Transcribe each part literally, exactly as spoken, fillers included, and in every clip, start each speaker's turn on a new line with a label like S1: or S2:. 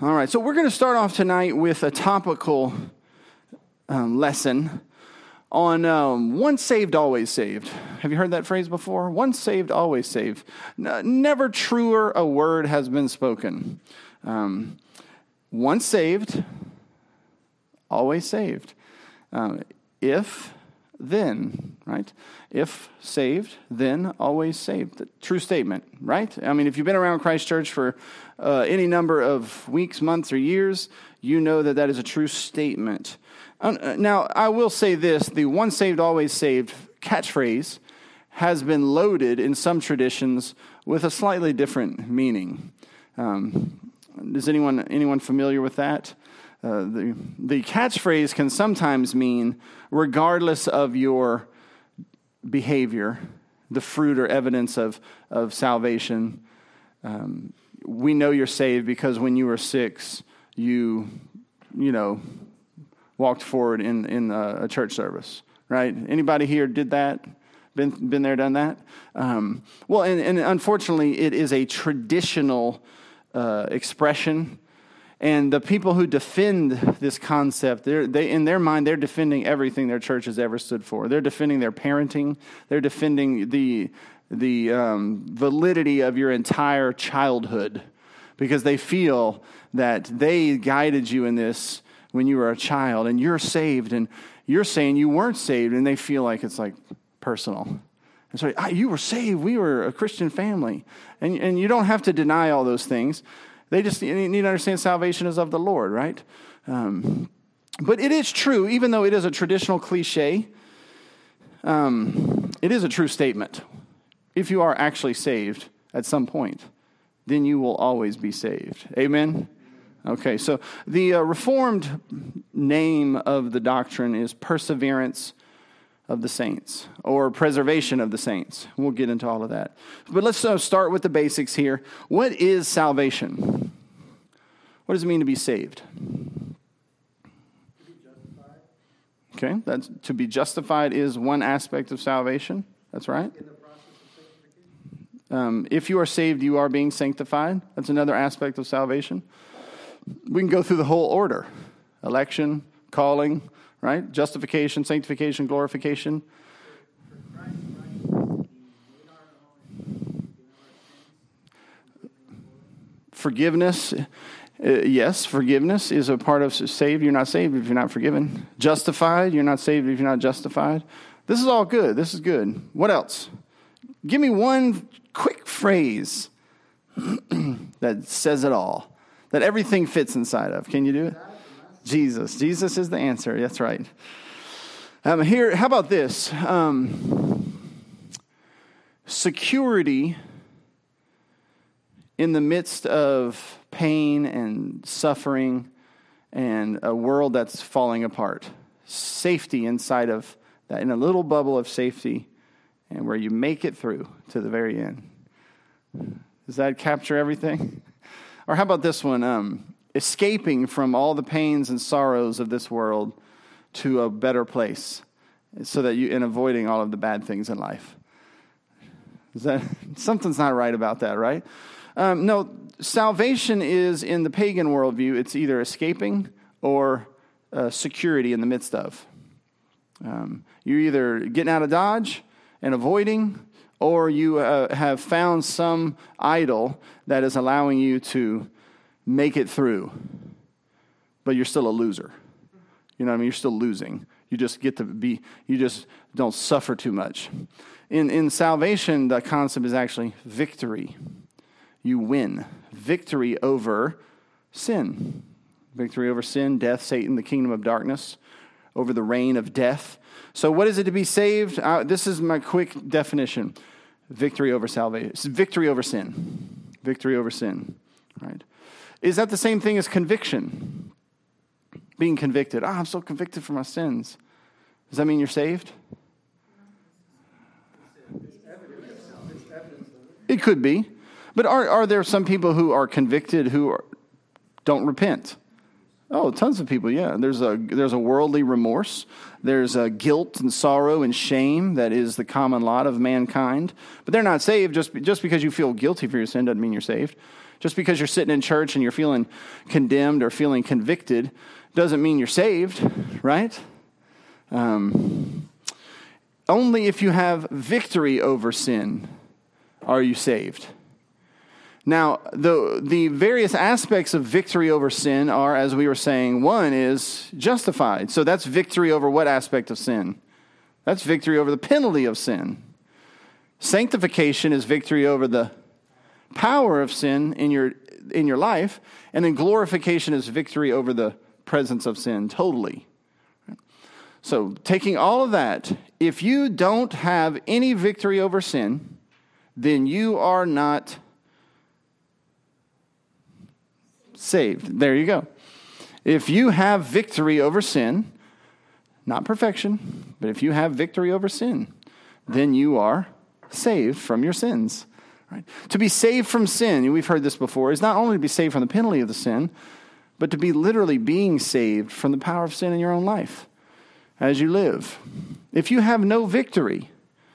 S1: All right, so we're going to start off tonight with a topical um, lesson on um, once saved, always saved. Have you heard that phrase before? Once saved, always saved. N- never truer a word has been spoken. Um, once saved, always saved. Um, if, then, right? If saved, then always saved. True statement, right? I mean, if you've been around Christ Church for uh, any number of weeks, months, or years, you know that that is a true statement. Uh, now, I will say this, the once saved, always saved catchphrase has been loaded in some traditions with a slightly different meaning. Um, is anyone anyone familiar with that? Uh, the, the catchphrase can sometimes mean, regardless of your behavior, the fruit or evidence of, of salvation. Um, we know you're saved because when you were six, you, you know, walked forward in, in a, a church service, right? Anybody here did that? Been been there, done that? Um, well, and, and unfortunately, it is a traditional uh, expression. And the people who defend this concept, they're, they in their mind, they're defending everything their church has ever stood for. They're defending their parenting. They're defending the the um, validity of your entire childhood because they feel that they guided you in this when you were a child and you're saved and you're saying you weren't saved and they feel like it's like personal. And so ah, you were saved. We were a Christian family. And, and you don't have to deny all those things. They just need to understand salvation is of the Lord, right? Um, but it is true, even though it is a traditional cliche, um, it is a true statement. If you are actually saved at some point, then you will always be saved. Amen? Okay, so the uh, Reformed name of the doctrine is perseverance of the saints, or preservation of the saints. We'll get into all of that. But let's uh, start with the basics here. What is salvation? What does it mean to be saved?
S2: To be justified.
S1: Okay, that's, to be justified is one aspect of salvation. That's right.
S2: In the process of sanctification.
S1: Um, if you are saved, you are being sanctified. That's another aspect of salvation. We can go through the whole order. Election, calling, right? Justification, sanctification, glorification. Forgiveness. Uh, yes, forgiveness is a part of saved. You're not saved if you're not forgiven. Justified. You're not saved if you're not justified. This is all good. This is good. What else? Give me one quick phrase that says it all, that everything fits inside of. Can you do it? Jesus. Jesus is the answer. That's right. Um, here, how about this? Um, security in the midst of pain and suffering and a world that's falling apart. Safety inside of that, in a little bubble of safety, and where you make it through to the very end. Does that capture everything? Or how about this one? Um, escaping from all the pains and sorrows of this world to a better place, so that you, and avoiding all of the bad things in life. Is that something's not right about that, right? Um, no, salvation is, in the pagan worldview, it's either escaping or uh, security in the midst of. Um, you're either getting out of Dodge and avoiding, or you uh, have found some idol that is allowing you to make it through, but you're still a loser. You know what I mean? You're still losing. You just get to be, you just don't suffer too much. In, in salvation, the concept is actually victory. You win. Victory over sin. Victory over sin, death, Satan, the kingdom of darkness, over the reign of death. So what is it to be saved? Uh, this is my quick definition. Victory over salvation. Victory over sin. Victory over sin. All right. Is that the same thing as conviction? Being convicted. Ah, oh, I'm so convicted for my sins. Does that mean you're saved? It could be. But are, are there some people who are convicted who are, don't repent? Oh, tons of people, yeah. There's a there's a worldly remorse. There's a guilt and sorrow and shame that is the common lot of mankind. But they're not saved. Just, just because you feel guilty for your sin doesn't mean you're saved. Just because you're sitting in church and you're feeling condemned or feeling convicted doesn't mean you're saved, right? Um, only if you have victory over sin are you saved. Now, the the various aspects of victory over sin are, as we were saying, one is justified. So that's victory over what aspect of sin? That's victory over the penalty of sin. Sanctification is victory over the power of sin in your in your life. And then glorification is victory over the presence of sin totally. So taking all of that, if you don't have any victory over sin, then you are not saved. There you go. If you have victory over sin, not perfection, but if you have victory over sin, then you are saved from your sins. Right? To be saved from sin, we've heard this before, is not only to be saved from the penalty of the sin, but to be literally being saved from the power of sin in your own life as you live. If you have no victory,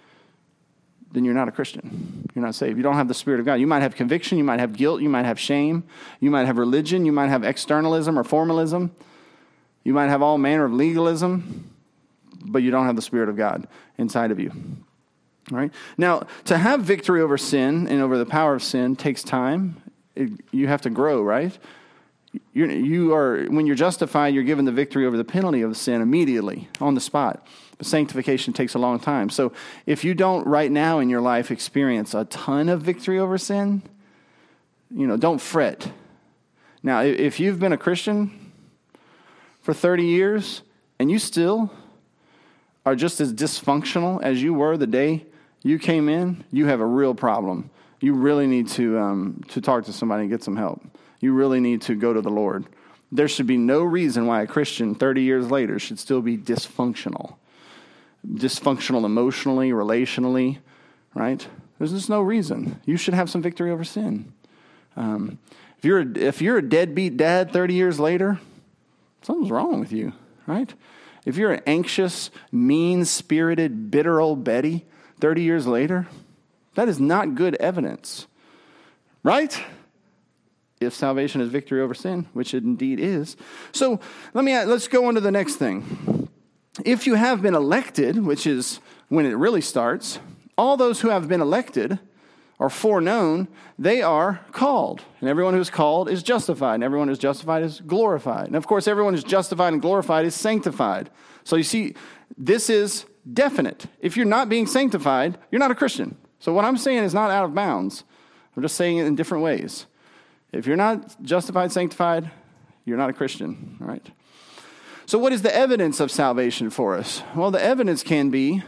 S1: then you're not a Christian. You're not saved. You don't have the Spirit of God. You might have conviction. You might have guilt. You might have shame. You might have religion. You might have externalism or formalism. You might have all manner of legalism, but you don't have the Spirit of God inside of you. All right? Now, to have victory over sin and over the power of sin takes time. It, you have to grow, right? You're, you are, when you're justified, you're given the victory over the penalty of sin immediately, on the spot. But sanctification takes a long time. So if you don't right now in your life experience a ton of victory over sin, you know, don't fret. Now, if you've been a Christian for thirty years and you still are just as dysfunctional as you were the day you came in, you have a real problem. You really need to um, to talk to somebody and get some help. You really need to go to the Lord. There should be no reason why a Christian thirty years later should still be dysfunctional. Dysfunctional emotionally, relationally, right? There's just no reason. You should have some victory over sin. Um, if you're a, if you're a deadbeat dad thirty years later, something's wrong with you, right? If you're an anxious, mean-spirited, bitter old Betty thirty years later, that is not good evidence, right? If salvation is victory over sin, which it indeed is. So let me let's go on to the next thing. If you have been elected, which is when it really starts, all those who have been elected are foreknown, they are called. And everyone who is called is justified. And everyone who is justified is glorified. And of course, everyone who is justified and glorified is sanctified. So you see, this is definite. If you're not being sanctified, you're not a Christian. So what I'm saying is not out of bounds. I'm just saying it in different ways. If you're not justified, sanctified, you're not a Christian. All right. So what is the evidence of salvation for us? Well, the evidence can be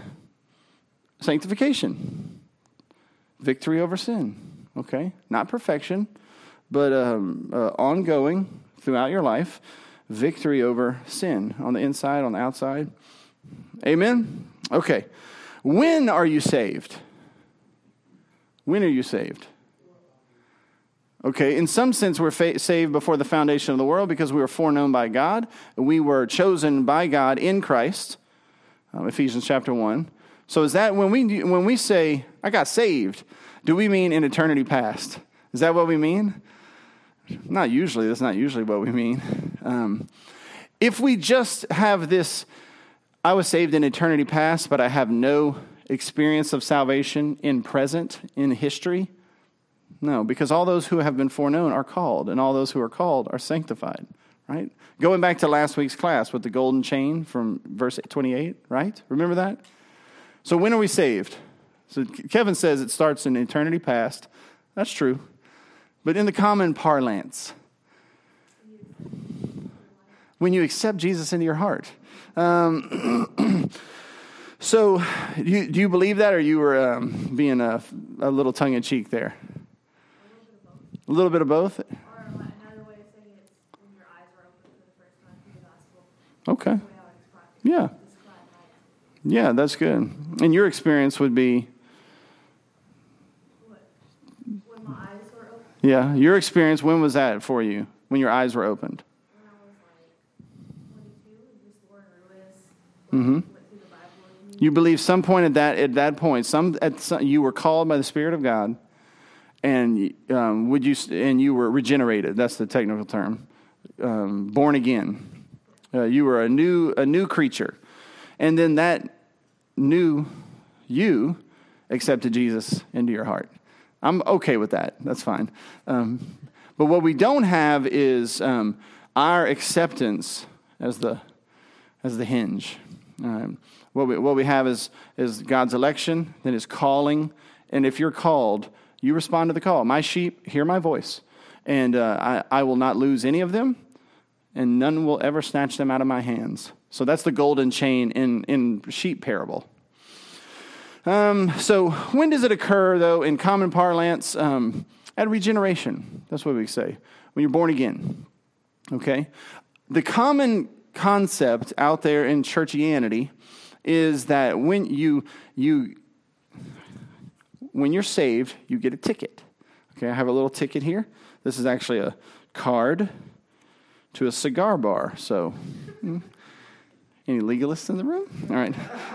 S1: sanctification, victory over sin, okay? Not perfection, but um, uh, ongoing throughout your life, victory over sin on the inside, on the outside. Amen? Okay. When are you saved? When are you saved? Okay, in some sense, we're fa- saved before the foundation of the world because we were foreknown by God. We were chosen by God in Christ, um, Ephesians chapter one. So is that when we when we say, I got saved, do we mean in eternity past? Is that what we mean? Not usually. That's not usually what we mean. Um, if we just have this, I was saved in eternity past, but I have no experience of salvation in present, in history, no, because all those who have been foreknown are called, and all those who are called are sanctified, right? Going back to last week's class with the golden chain from verse twenty-eight, right? Remember that? So when are we saved? So Kevin says it starts in eternity past. That's true. But in the common parlance, when you accept Jesus into your heart. Um, so do you, do you believe that, or you were um, being a, a little tongue-in-cheek there? A little bit of both?
S3: Or another way of saying it is when your eyes are open for the first time to the gospel.
S1: Okay. Yeah. Yeah, that's good. And your experience would be?
S3: What? When my eyes were open?
S1: Yeah, your experience, when was that for you? When your eyes were opened?
S3: When I was like
S1: Mm-hmm.
S3: Went through the Bible. And
S1: You believe some point at that at that point, some at some, you were called by the Spirit of God, and um, would you and you were regenerated. That's the technical term, um, born again. Uh, you were a new a new creature, and then that new you accepted Jesus into your heart. I'm okay with that. That's fine. Um, but what we don't have is um, our acceptance as the as the hinge. Um, what we what we have is is God's election, then His calling, and if you're called, you respond to the call. My sheep hear my voice, and uh, I I will not lose any of them, and none will ever snatch them out of my hands. So that's the golden chain in in sheep parable. Um, so when does it occur, though, in common parlance? Um, at regeneration. That's what we say. When you're born again. Okay? The common concept out there in churchianity is that when you you when you're saved, you get a ticket. Okay, I have a little ticket here. This is actually a card to a cigar bar. So, hmm. Any legalists in the room? All right.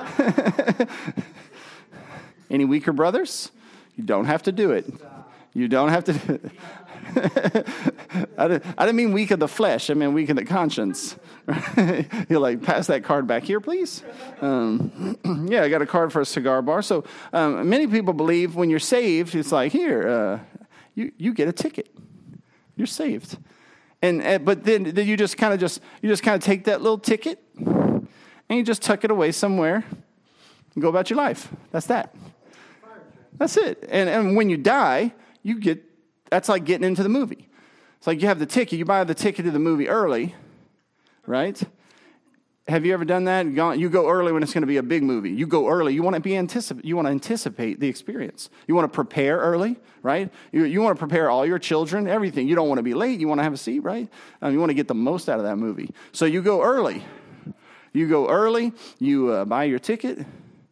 S1: Any weaker brothers? You don't have to do it. You don't have to do it. I, didn't, I didn't mean weak of the flesh. I mean weak of the conscience. You're like, pass that card back here, please. Um, yeah, I got a card for a cigar bar. So um, many people believe when you're saved, it's like, here, uh, you, you get a ticket. You're saved. And, and but then, then you just kind of just you just kind of take that little ticket and you just tuck it away somewhere and go about your life. That's that. That's it. And and when you die, you get that's like getting into the movie. It's like you have the ticket. You buy the ticket to the movie early, right? Have you ever done that? You go early when it's going to be a big movie. You go early. You want to be anticipate. You want to anticipate the experience. You want to prepare early, right? You you want to prepare all your children, everything. You don't want to be late. You want to have a seat, right? Um, you want to get the most out of that movie. So you go early. You go early. You uh, buy your ticket.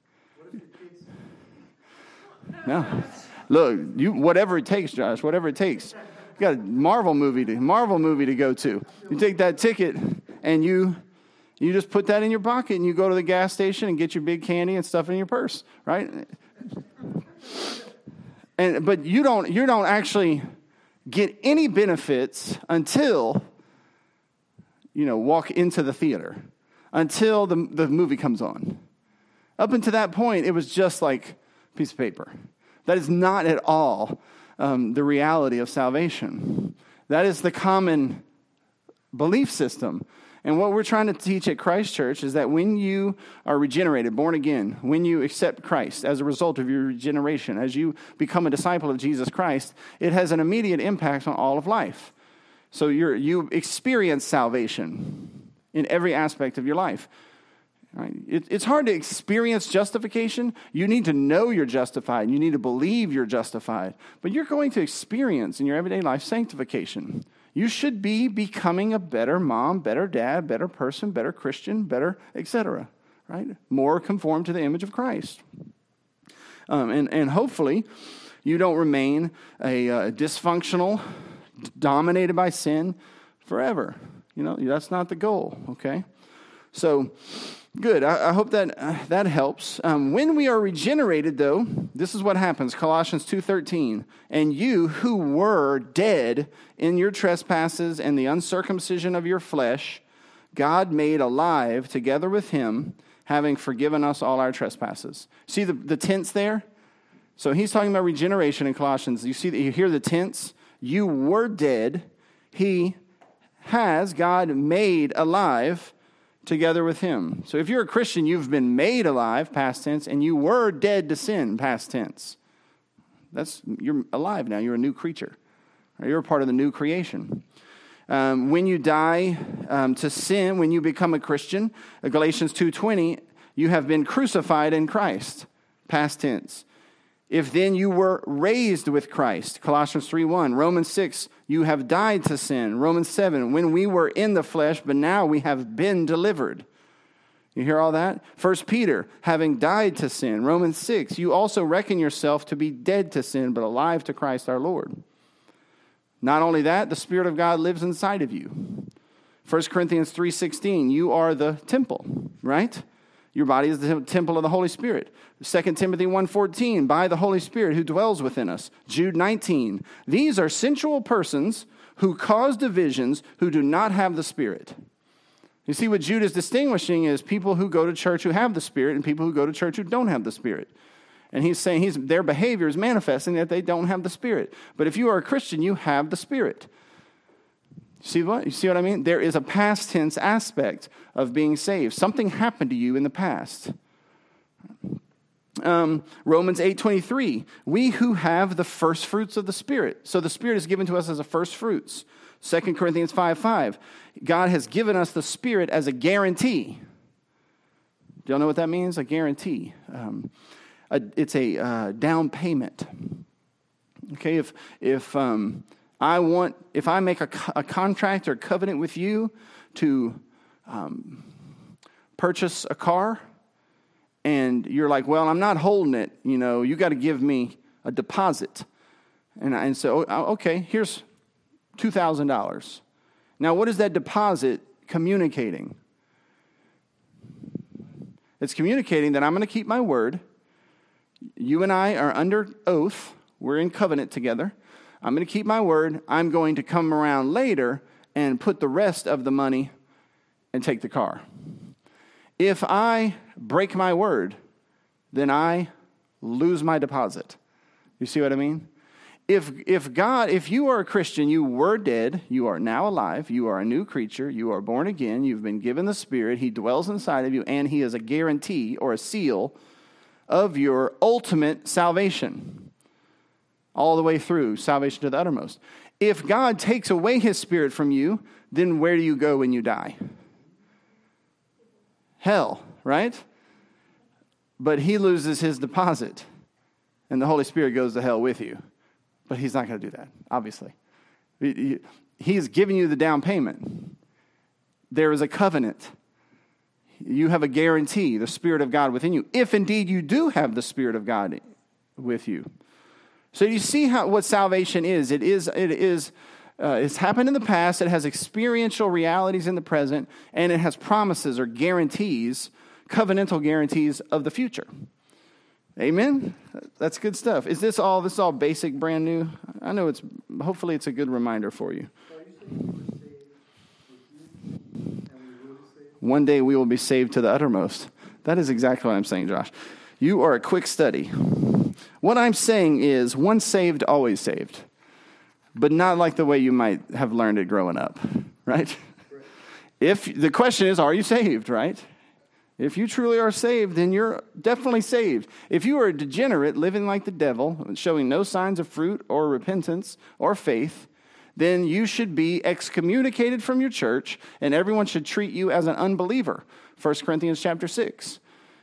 S1: No, look, you whatever it takes, Josh. Whatever it takes. You got a Marvel movie to Marvel movie to go to. You take that ticket and you you just put that in your pocket and you go to the gas station and get your big candy and stuff in your purse, right? And but you don't you don't actually get any benefits until you know walk into the theater, until the the movie comes on. Up until that point, it was just like a piece of paper. That is not at all um, the reality of salvation. That is the common belief system. And what we're trying to teach at Christ Church is that when you are regenerated, born again, when you accept Christ as a result of your regeneration, as you become a disciple of Jesus Christ, it has an immediate impact on all of life. So you're, you experience salvation in every aspect of your life. Right? It, it's hard to experience justification. You need to know you're justified. You need to believe you're justified. But you're going to experience in your everyday life sanctification. You should be becoming a better mom, better dad, better person, better Christian, better, et cetera. Right? More conformed to the image of Christ. Um, and, and hopefully you don't remain a uh, dysfunctional, dominated by sin forever. You know, that's not the goal, okay? So, good. I, I hope that uh, that helps. Um, when we are regenerated, though, this is what happens. Colossians two thirteen. And you who were dead in your trespasses and the uncircumcision of your flesh, God made alive together with him, having forgiven us all our trespasses. See the, the tense there? So he's talking about regeneration in Colossians. You see, you hear the tense? You were dead. He has, God made alive together with him. So if you're a Christian, you've been made alive, past tense, and you were dead to sin, past tense. That's you're alive now. You're a new creature. You're a part of the new creation. Um, when you die um, to sin, when you become a Christian, uh, Galatians two twenty, you have been crucified in Christ, past tense. If then you were raised with Christ, Colossians three one, Romans six, you have died to sin, Romans seven, when we were in the flesh, but now we have been delivered. You hear all that? First Peter, having died to sin, Romans six, you also reckon yourself to be dead to sin, but alive to Christ our Lord. Not only that, the Spirit of God lives inside of you. First Corinthians three sixteen, you are the temple, right? Your body is the temple of the Holy Spirit. Second Timothy one fourteen, by the Holy Spirit who dwells within us. Jude nineteen, these are sensual persons who cause divisions, who do not have the Spirit. You see, what Jude is distinguishing is people who go to church who have the Spirit and people who go to church who don't have the Spirit. And he's saying he's, their behavior is manifesting that they don't have the Spirit. But if you are a Christian, you have the Spirit. See what? You see what I mean? There is a past tense aspect of being saved. Something happened to you in the past. Um, Romans eight twenty-three, we who have the first fruits of the Spirit. So the Spirit is given to us as a first fruits. Second Corinthians five five, God has given us the Spirit as a guarantee. Do y'all know what that means? A guarantee. Um, a, it's a uh, down payment. Okay, if if um, I want, if I make a, a contract or covenant with you to um, purchase a car, and you're like, well, I'm not holding it. You know, you got to give me a deposit. And I and so, okay, here's two thousand dollars. Now, what is that deposit communicating? It's communicating that I'm going to keep my word. You and I are under oath. We're in covenant together. I'm going to keep my word. I'm going to come around later and put the rest of the money and take the car. If I break my word, then I lose my deposit. You see what I mean? If if God, if you are a Christian, you were dead, you are now alive, you are a new creature, you are born again, you've been given the Spirit, He dwells inside of you, and He is a guarantee or a seal of your ultimate salvation. All the way through, salvation to the uttermost. If God takes away His Spirit from you, then where do you go when you die? Hell, right? But He loses His deposit, and the Holy Spirit goes to hell with you. But He's not going to do that, obviously. He's giving you the down payment. There is a covenant. You have a guarantee, the Spirit of God within you, if indeed you do have the Spirit of God with you. So you see how what salvation is. It is, it is, uh, it's happened in the past. It has experiential realities in the present, and it has promises or guarantees, covenantal guarantees of the future. Amen? That's good stuff. Is this all, this is all basic, brand new? I know it's, hopefully it's a good reminder for you. One day we will be saved to the uttermost. That is exactly what I'm saying, Josh. You are a quick study. What I'm saying is, once saved, always saved. But not like the way you might have learned it growing up, right? right. If the question is, are you saved, right? If you truly are saved, then you're definitely saved. If you are a degenerate, living like the devil, showing no signs of fruit or repentance or faith, then you should be excommunicated from your church, and everyone should treat you as an unbeliever. First Corinthians chapter six.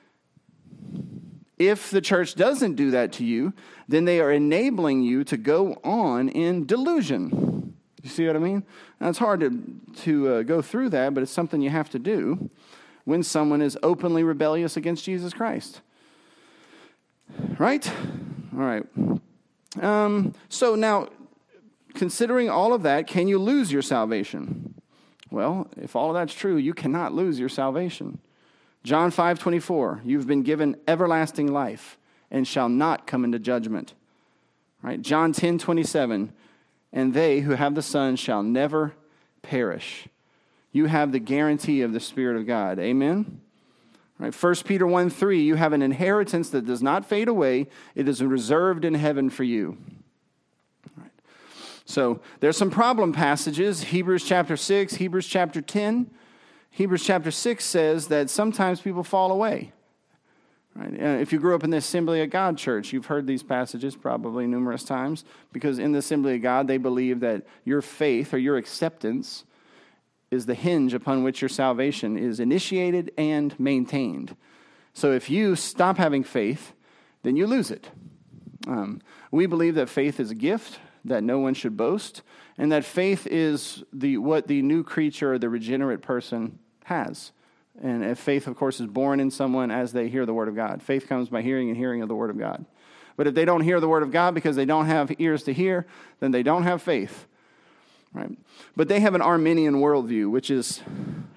S1: If the church doesn't do that to you, then they are enabling you to go on in delusion. You see what I mean? Now, it's hard to, to uh, go through that, but it's something you have to do when someone is openly rebellious against Jesus Christ. Right? All right. Um, so now, considering all of that, can you lose your salvation? Well, if all of that's true, you cannot lose your salvation. John five twenty-four, you've been given everlasting life and shall not come into judgment. Right? John ten twenty-seven, and they who have the Son shall never perish. You have the guarantee of the Spirit of God. Amen? Right? First Peter one three, you have an inheritance that does not fade away. It is reserved in heaven for you. Right. So there's some problem passages. Hebrews chapter six, Hebrews chapter ten. Hebrews chapter six says that sometimes people fall away. Right? If you grew up in the Assembly of God church, you've heard these passages probably numerous times, because in the Assembly of God, they believe that your faith or your acceptance is the hinge upon which your salvation is initiated and maintained. So if you stop having faith, then you lose it. Um, we believe that faith is a gift, that no one should boast, and that faith is the what the new creature or the regenerate person has. And if faith, of course, is born in someone as they hear the Word of God. Faith comes by hearing and hearing of the Word of God. But if they don't hear the Word of God because they don't have ears to hear, then they don't have faith. Right? But they have an Arminian worldview, which is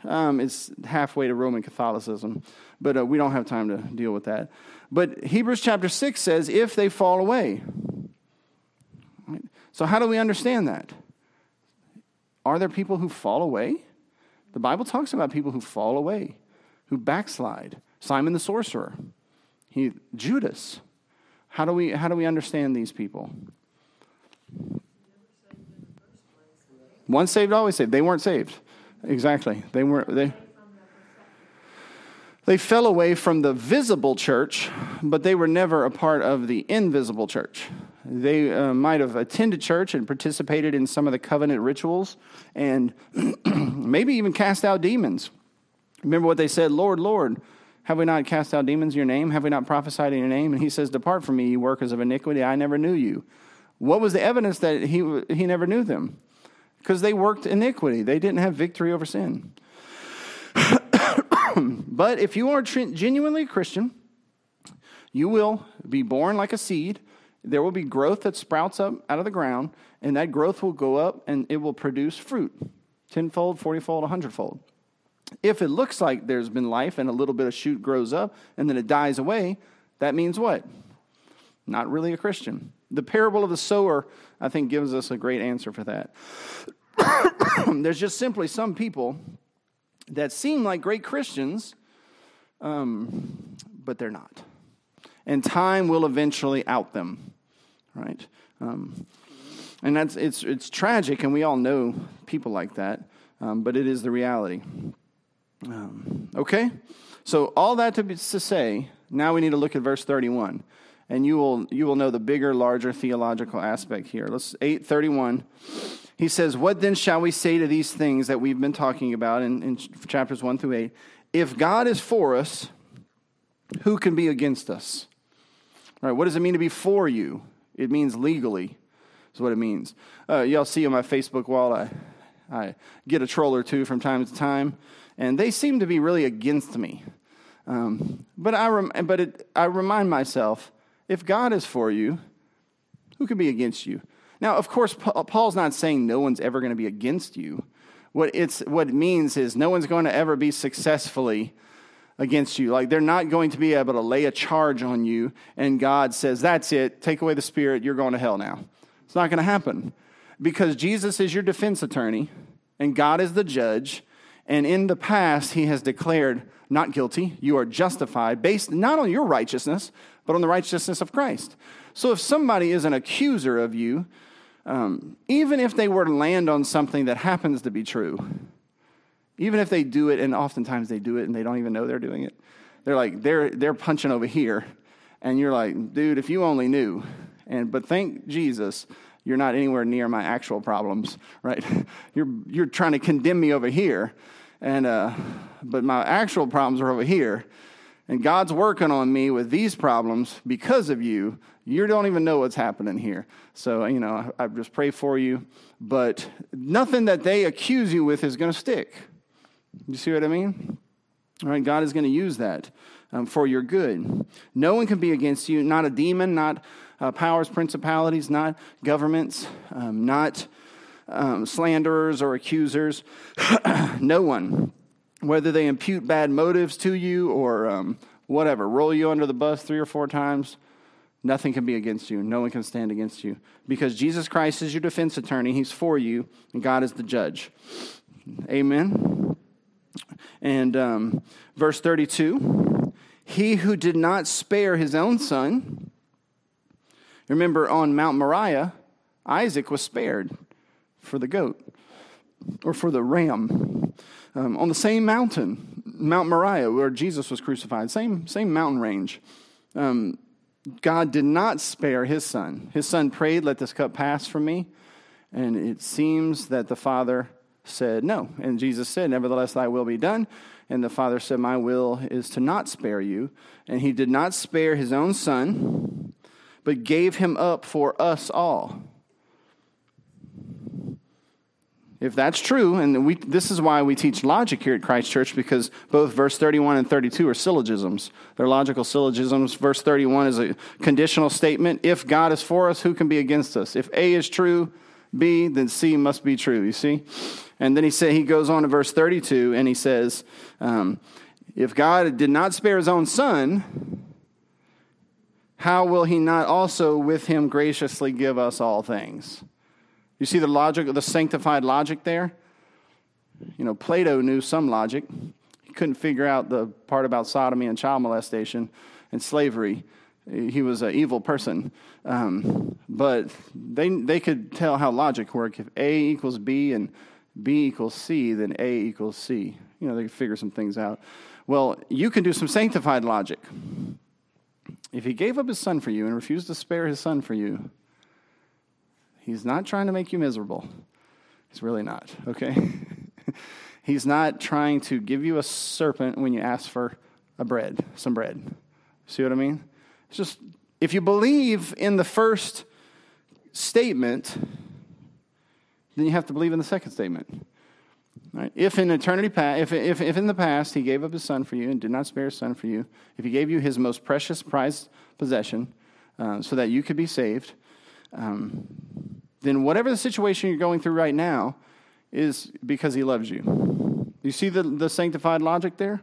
S1: Um, it's halfway to Roman Catholicism, but uh, we don't have time to deal with that. But Hebrews chapter six says, if they fall away. Right? So how do we understand that? Are there people who fall away? The Bible talks about people who fall away, who backslide. Simon the sorcerer, he Judas. How do we how do we understand these people? Once saved, always saved. They weren't saved. Exactly. They weren't they They fell away from the visible church, but they were never a part of the invisible church. They uh, might have attended church and participated in some of the covenant rituals and maybe even cast out demons. Remember what they said, Lord, Lord, have we not cast out demons in your name? Have we not prophesied in your name? And he says, depart from me, you workers of iniquity. I never knew you. What was the evidence that he he never knew them? Because they worked iniquity. They didn't have victory over sin. But if you are genuinely a Christian, you will be born like a seed. There will be growth that sprouts up out of the ground, and that growth will go up, and it will produce fruit, tenfold, fortyfold, a hundredfold. If it looks like there's been life and a little bit of shoot grows up, and then it dies away, that means what? Not really a Christian. The parable of the sower, I think, gives us a great answer for that. There's just simply some people that seem like great Christians, um, but they're not. And time will eventually out them, right? Um, and that's it's it's tragic, and we all know people like that, um, but it is the reality. Um, okay? So all that to, be, to say, now we need to look at verse thirty-one. And you will you will know the bigger, larger theological aspect here. Let's eight thirty-one. He says, what then shall we say to these things that we've been talking about in, in chapters one through eight? If God is for us, who can be against us? All right, what does it mean to be for you? It means legally, is what it means. Uh, y'all see on my Facebook wall, I, I get a troll or two from time to time, and they seem to be really against me. Um, but I rem- but it, I remind myself, if God is for you, who can be against you? Now, of course, Paul's not saying no one's ever going to be against you. What it's what it means is no one's going to ever be successfully against you. Like, they're not going to be able to lay a charge on you, and God says, that's it, take away the Spirit, you're going to hell now. It's not going to happen. Because Jesus is your defense attorney, and God is the judge, and in the past, he has declared not guilty. You are justified based not on your righteousness, but on the righteousness of Christ. So if somebody is an accuser of you, Um, even if they were to land on something that happens to be true, even if they do it, and oftentimes they do it and they don't even know they're doing it, they're like, they're they're punching over here, and you're like, dude, if you only knew. And but thank Jesus, you're not anywhere near my actual problems, right? You're you're trying to condemn me over here, and uh, but my actual problems are over here, and God's working on me with these problems because of you. You don't even know what's happening here. So, you know, I, I just pray for you. But nothing that they accuse you with is going to stick. You see what I mean? All right, God is going to use that um, for your good. No one can be against you, not a demon, not uh, powers, principalities, not governments, um, not um, slanderers or accusers. No one, whether they impute bad motives to you or um, whatever, roll you under the bus three or four times, nothing can be against you. No one can stand against you. Because Jesus Christ is your defense attorney. He's for you, and God is the judge. Amen. And um, verse thirty-two, he who did not spare his own son. Remember, on Mount Moriah, Isaac was spared for the goat, or for the ram. Um, on the same mountain, Mount Moriah, where Jesus was crucified, same, same mountain range. Um God did not spare his son. His son prayed, let this cup pass from me. And it seems that the Father said no. And Jesus said, nevertheless, thy will be done. And the Father said, my will is to not spare you. And he did not spare his own son, but gave him up for us all. If that's true, and we, this is why we teach logic here at Christ Church, because both verse thirty-one and thirty-two are syllogisms. They're logical syllogisms. Verse thirty-one is a conditional statement. If God is for us, who can be against us? If A is true, B, then C must be true, you see? And then he say, he goes on to verse thirty-two, and he says, um, if God did not spare his own son, how will he not also with him graciously give us all things? You see the logic, the sanctified logic there? You know, Plato knew some logic. He couldn't figure out the part about sodomy and child molestation and slavery. He was an evil person. Um, but they they could tell how logic worked. If A equals B and B equals C, then A equals C. You know, they could figure some things out. Well, you can do some sanctified logic. If he gave up his son for you and refused to spare his son for you, he's not trying to make you miserable. He's really not, okay? He's not trying to give you a serpent when you ask for a bread, some bread. See what I mean? It's just, if you believe in the first statement, then you have to believe in the second statement. Right? If in eternity past, if, if if in the past he gave up his son for you and did not spare his son for you, if he gave you his most precious, prized possession, uh, so that you could be saved, um, then whatever the situation you're going through right now is because he loves you. You see the, the sanctified logic there?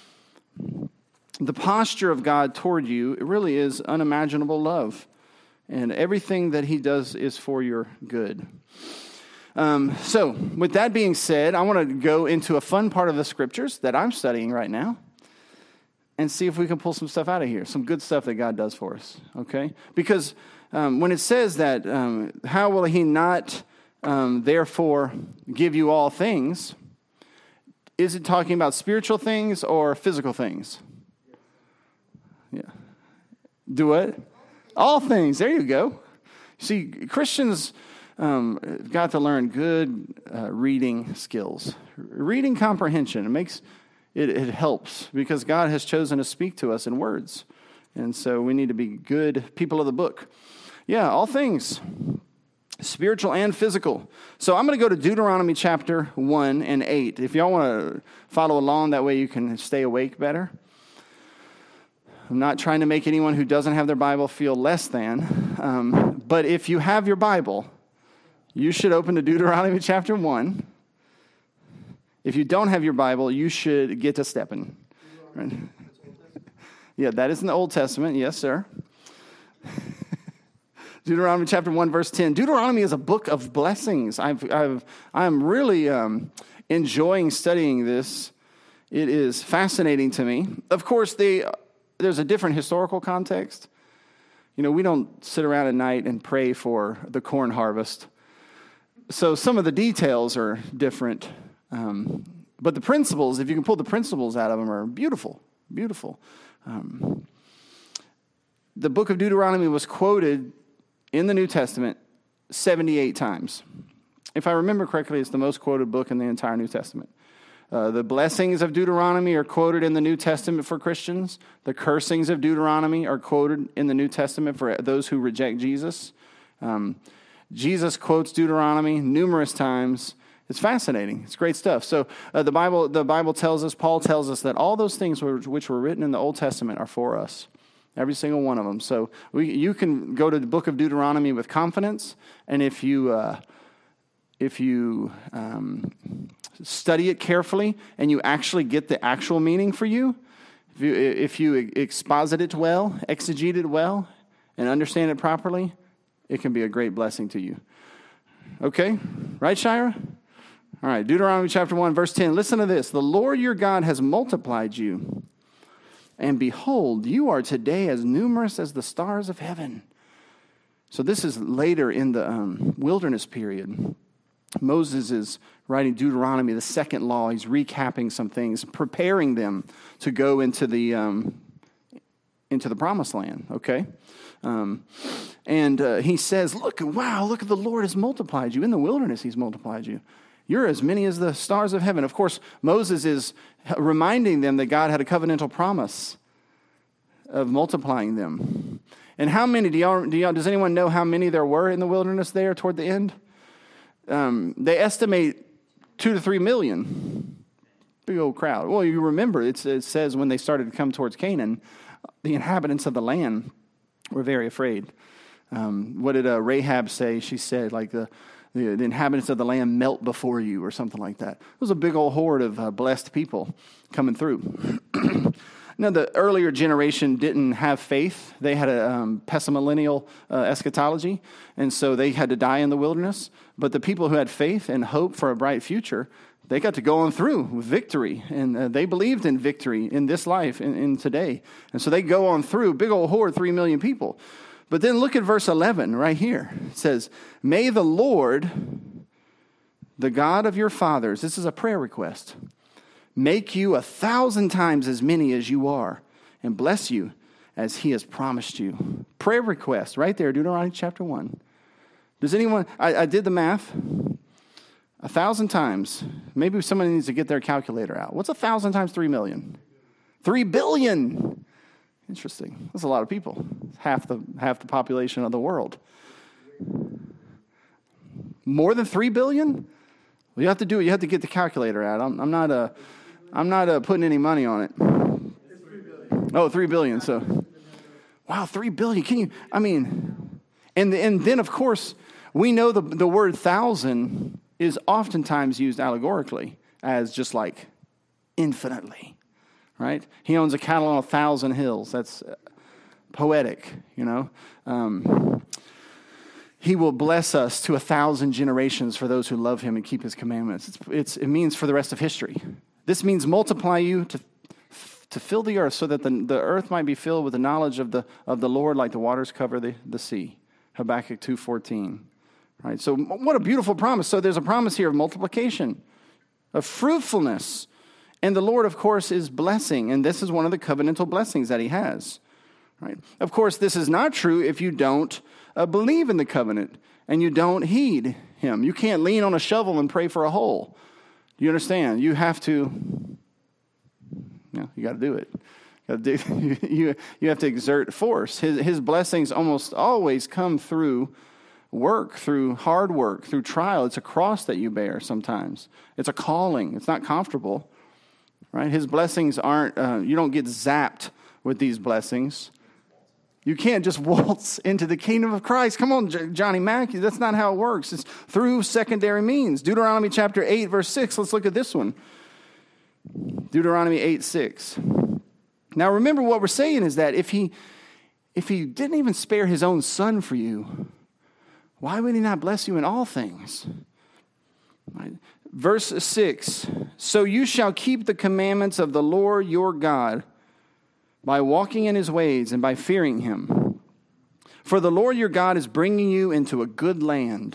S1: The posture of God toward you, it really is unimaginable love. And everything that he does is for your good. Um, so, with that being said, I want to go into a fun part of the scriptures that I'm studying right now and see if we can pull some stuff out of here, some good stuff that God does for us, okay? Because um, when it says that, um, how will he not, um, therefore, give you all things, is it talking about spiritual things or physical things? Yeah. Do what? All things. There you go. See, Christians um, got to learn good uh, reading skills. Reading comprehension. It makes it, it helps because God has chosen to speak to us in words. And so we need to be good people of the book. Yeah, all things. Spiritual and physical. So I'm going to go to Deuteronomy chapter one and eight. If y'all want to follow along, that way you can stay awake better. I'm not trying to make anyone who doesn't have their Bible feel less than. Um, but if you have your Bible, you should open to Deuteronomy chapter one. If you don't have your Bible, you should get to stepping. Right? Yeah, that is in the Old Testament. Yes, sir. Deuteronomy chapter one, verse ten. Deuteronomy is a book of blessings. I've, I've, I'm really um, enjoying studying this. It is fascinating to me. Of course, they, there's a different historical context. You know, we don't sit around at night and pray for the corn harvest. So some of the details are different. Um, but the principles, if you can pull the principles out of them, are beautiful, beautiful. Um, the book of Deuteronomy was quoted in the New Testament seventy-eight times. If I remember correctly, it's the most quoted book in the entire New Testament. Uh, the blessings of Deuteronomy are quoted in the New Testament for Christians. The cursings of Deuteronomy are quoted in the New Testament for those who reject Jesus. Um, Jesus quotes Deuteronomy numerous times. It's fascinating. It's great stuff. So uh, the Bible, the Bible tells us, Paul tells us that all those things which, which were written in the Old Testament are for us. Every single one of them. So we, you can go to the book of Deuteronomy with confidence, and if you uh, if you um, study it carefully and you actually get the actual meaning for you, if you if you exposit it well, exegete it well, and understand it properly, it can be a great blessing to you. Okay, right, Shira? All right, Deuteronomy chapter one, verse ten. Listen to this: the Lord your God has multiplied you. And behold, you are today as numerous as the stars of heaven. So this is later in the um, wilderness period. Moses is writing Deuteronomy, the second law. He's recapping some things, preparing them to go into the um, into the promised land. Okay, um, and uh, he says, "Look, wow! Look at the Lord has multiplied you in the wilderness. He's multiplied you. You're as many as the stars of heaven." Of course, Moses is reminding them that God had a covenantal promise of multiplying them. And how many, do y'all, do y'all, does anyone know how many there were in the wilderness there toward the end? Um, they estimate two to three million. Big old crowd. Well, you remember, it's, it says when they started to come towards Canaan, the inhabitants of the land were very afraid. Um, what did uh, Rahab say? She said, like, the the, the inhabitants of the land melt before you, or something like that. It was a big old horde of uh, blessed people coming through. Now, the earlier generation didn't have faith. They had a um, pessimillennial uh, eschatology, and so they had to die in the wilderness. But the people who had faith and hope for a bright future, they got to go on through with victory, and uh, they believed in victory in this life, in, in today. And so they go on through, big old horde, three million people. But then look at verse eleven right here. It says, "May the Lord, the God of your fathers," this is a prayer request, "make you a thousand times as many as you are, and bless you as he has promised you." Prayer request right there, Deuteronomy chapter one. Does anyone, I, I did the math, a thousand times. Maybe somebody needs to get their calculator out. What's a thousand times three million? Three billion. Interesting. That's a lot of people. Half the half the population of the world. More than three billion? Well, you have to do it. You have to get the calculator out. I'm, I'm not uh, I'm not uh, putting any money on it. Oh, three billion. So, wow, three billion. Can you? I mean, and and then of course we know the the word thousand is oftentimes used allegorically as just like infinitely, right? He owns a cattle on a thousand hills. That's poetic, you know. Um, he will bless us to a thousand generations for those who love him and keep his commandments. It's, it's, it means for the rest of history. This means multiply you to to fill the earth so that the, the earth might be filled with the knowledge of the of the Lord like the waters cover the, the sea. Habakkuk two fourteen. Right, so what a beautiful promise. So there's a promise here of multiplication, of fruitfulness. And the Lord, of course, is blessing. And this is one of the covenantal blessings that he has. Right? Of course, this is not true if you don't uh, believe in the covenant and you don't heed him. You can't lean on a shovel and pray for a hole. Do you understand? You have to, you, you got to do it. You, gotta do, you, you have to exert force. His, his blessings almost always come through work, through hard work, through trial. It's a cross that you bear sometimes. It's a calling. It's not comfortable, right? His blessings aren't, uh, you don't get zapped with these blessings. You can't just waltz into the kingdom of Christ. Come on, J- Johnny Mack. That's not how it works. It's through secondary means. Deuteronomy chapter eight, verse six. Let's look at this one. Deuteronomy eight, six. Now remember what we're saying is that if he, if he didn't even spare his own son for you, why would he not bless you in all things? Right. Verse six, "So you shall keep the commandments of the Lord your God by walking in his ways and by fearing him. For the Lord your God is bringing you into a good land,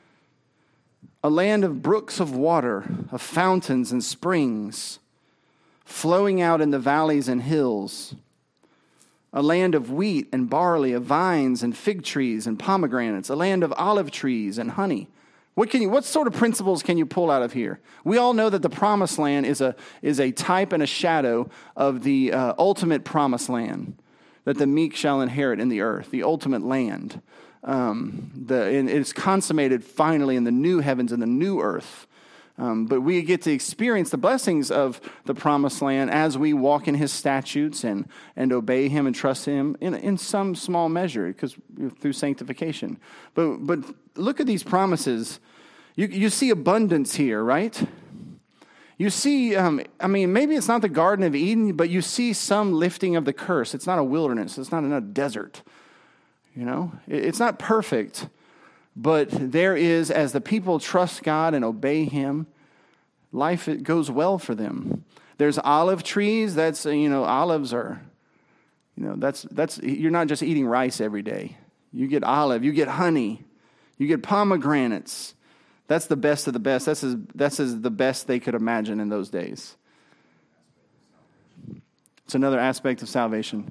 S1: a land of brooks of water, of fountains and springs, flowing out in the valleys and hills, a land of wheat and barley, of vines and fig trees and pomegranates, a land of olive trees and honey." What can you, what sort of principles can you pull out of here? We all know that the promised land is a, is a type and a shadow of the uh, ultimate promised land that the meek shall inherit in the earth, the ultimate land. Um, the, and it's consummated finally in the new heavens and the new earth. Um, but we get to experience the blessings of the promised land as we walk in his statutes and, and obey him and trust him in, in some small measure, because through sanctification. But but look at these promises. You you see abundance here, right? You see, um, I mean, maybe it's not the Garden of Eden, but you see some lifting of the curse. It's not a wilderness. It's not in a desert. You know, it, it's not perfect. But there is, as the people trust God and obey him, life it goes well for them. There's olive trees. That's, you know, olives are, you know, that's, that's, you're not just eating rice every day. You get olive, you get honey, you get pomegranates. That's the best of the best. That's as, that's as the best they could imagine in those days. It's another aspect of salvation.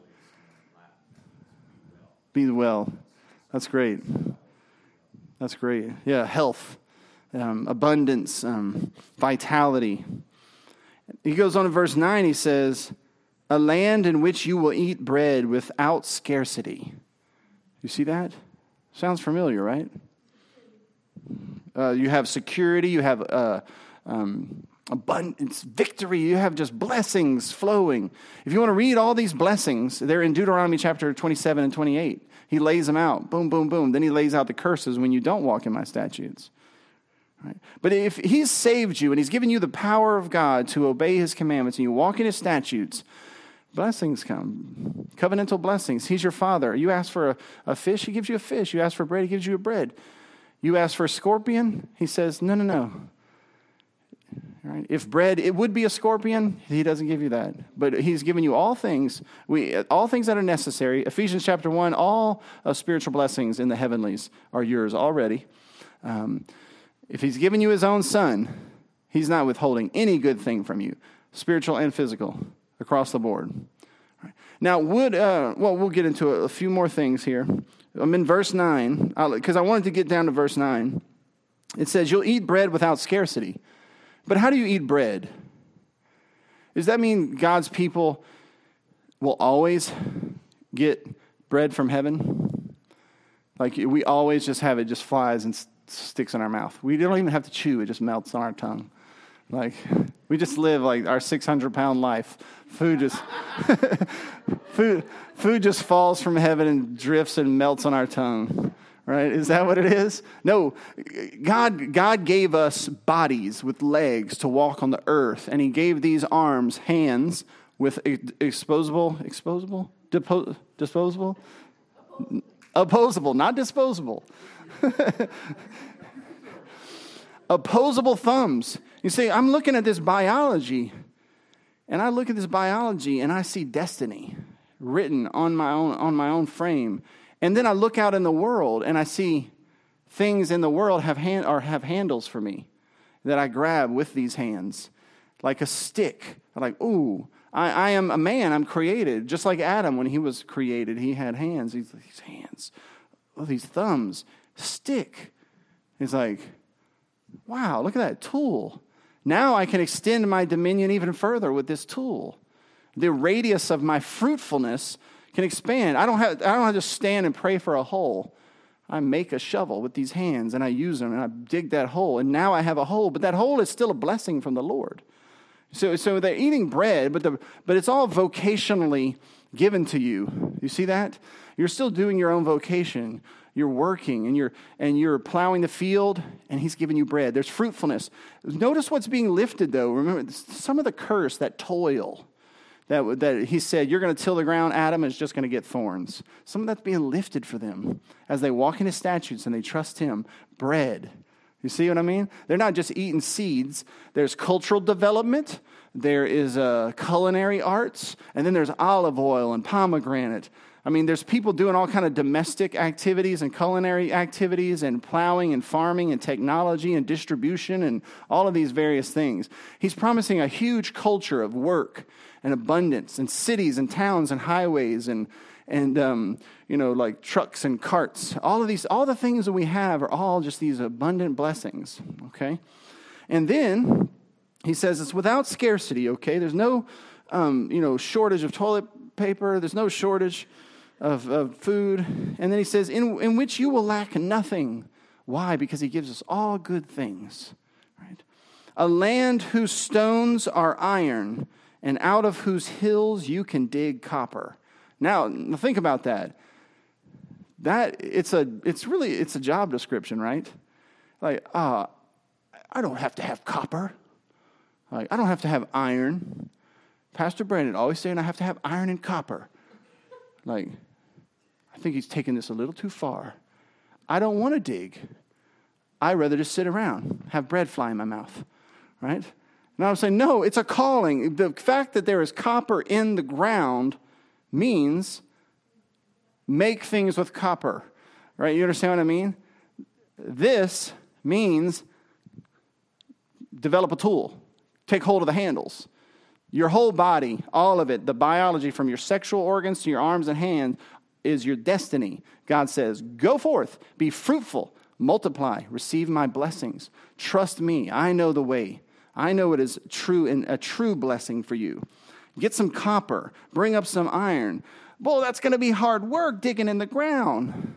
S1: Be well. That's great. That's great. Yeah, health, um, abundance, um, vitality. He goes on in verse nine, he says, "A land in which you will eat bread without scarcity." You see that? Sounds familiar, right? Uh, you have security, you have uh, um, abundance, victory, you have just blessings flowing. If you want to read all these blessings, they're in Deuteronomy chapter twenty-seven and twenty-eight. He lays them out, boom, boom, boom. Then he lays out the curses when you don't walk in my statutes. Right? But if he's saved you and he's given you the power of God to obey his commandments and you walk in his statutes, blessings come. Covenantal blessings. He's your father. You ask for a, a fish, he gives you a fish. You ask for bread, he gives you a bread. You ask for a scorpion, he says, no, no, no. Right? If bread, it would be a scorpion, he doesn't give you that. But he's given you all things, we all things that are necessary. Ephesians chapter one, all of spiritual blessings in the heavenlies are yours already. Um, if he's given you his own son, he's not withholding any good thing from you, spiritual and physical, across the board. Right. Now, would, uh, well, we'll get into a, a few more things here. I'm in verse nine, because I wanted to get down to verse nine. It says, you'll eat bread without scarcity. But how do you eat bread? Does that mean God's people will always get bread from heaven? Like we always just have it just flies and s- sticks in our mouth. We don't even have to chew. It just melts on our tongue. Like we just live like our six hundred pound life. Food just, food, food just falls from heaven and drifts and melts on our tongue. Right? Is that what it is? No, God, God gave us bodies with legs to walk on the earth, and he gave these arms, hands with exposable, exposable, Depo, disposable, opposable, not disposable. Opposable thumbs. You see, I'm looking at this biology, and I look at this biology, and I see destiny written on my own on my own frame. And then I look out in the world and I see things in the world have hand, or have handles for me that I grab with these hands, like a stick. I'm like, ooh, I, I am a man. I'm created just like Adam when he was created. He had hands. These, these hands, oh, these thumbs, stick. He's like, wow, look at that tool. Now I can extend my dominion even further with this tool. The radius of my fruitfulness can expand. I don't have I don't have to stand and pray for a hole. I make a shovel with these hands and I use them and I dig that hole and now I have a hole, but that hole is still a blessing from the Lord. So so they're eating bread, but the but it's all vocationally given to you. You see that? You're still doing your own vocation. You're working and you're and you're plowing the field and he's giving you bread. There's fruitfulness. Notice what's being lifted though. Remember some of the curse, that toil. That, that he said, you're going to till the ground, Adam is just going to get thorns. Some of that's being lifted for them as they walk in his statutes and they trust him. Bread. You see what I mean? They're not just eating seeds. There's cultural development. There is uh, culinary arts. And then there's olive oil and pomegranate. I mean, there's people doing all kind of domestic activities and culinary activities and plowing and farming and technology and distribution and all of these various things. He's promising a huge culture of work and abundance and cities and towns and highways and, and um, you know, like trucks and carts. All of these, all the things that we have are all just these abundant blessings, okay? And then he says it's without scarcity, okay? There's no, um, you know, shortage of toilet paper. There's no shortage Of, of food. And then he says, in, in which you will lack nothing. Why? Because he gives us all good things. Right? A land whose stones are iron, and out of whose hills you can dig copper. Now, think about that. That it's a it's really it's a job description, right? Like, uh, I don't have to have copper. Like, I don't have to have iron. Pastor Brandon always saying I have to have iron and copper. Like, I think he's taking this a little too far. I don't want to dig. I'd rather just sit around, have bread fly in my mouth, right? And I'm saying, no, it's a calling. The fact that there is copper in the ground means make things with copper, right? You understand what I mean? This means develop a tool. Take hold of the handles. Your whole body, all of it, the biology from your sexual organs to your arms and hands is your destiny. God says, go forth, be fruitful, multiply, receive my blessings. Trust me, I know the way. I know it is true and a true blessing for you. Get some copper, bring up some iron. Boy, that's going to be hard work digging in the ground.